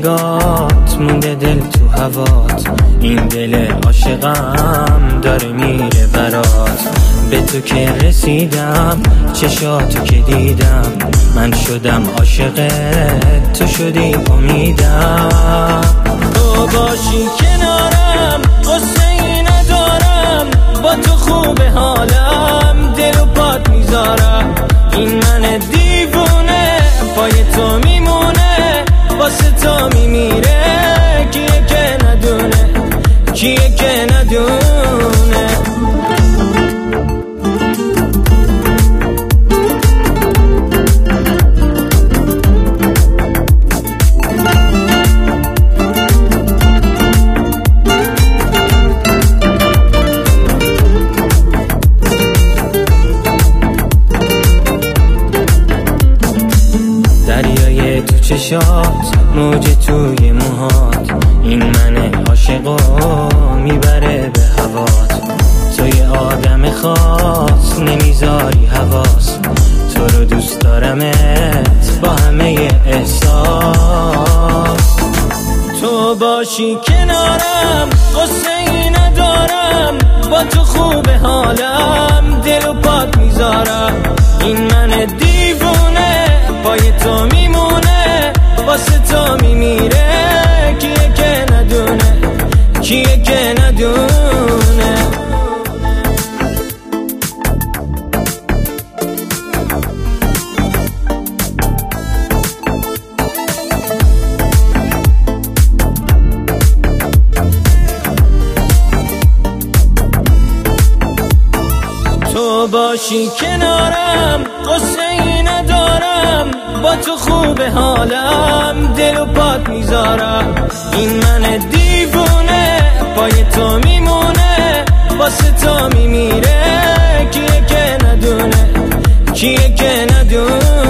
نگات مونده دل تو هوات، این دل عاشقم داره میره برات. به تو که رسیدم چشاتو که دیدم، من شدم عاشقت تو شدی امیدم. تو باشی کنارم غصه‌ای ندارم، با تو خوب حالم دل و پات میذارم. این من دیوونه پای تو میمونه، واسه تو میمیره. کیه که ندونه، کیه که ندونه. دریای تو چشات، موج توی موهات، این من عاشقو میبره به هوات. تو یه آدم خاص نمیذاری حواس، تو رو دوست دارمت با همه احساس. تو باشی کنارم غصه‌ای ندارم، با تو خوب حالم دل و پات میذارم. این من دیوونه پای تو میمونه، واسه تو میمیره. کیه که ندونه، کیه که ندونه. تو باشی کنارم غصه‌ای ندارم، با تو خوب حالم دل و پات میذارم. این من دیوونه پای تو میمونه، واسه تو میمیره. کیه که ندونه، کیه که ندونه.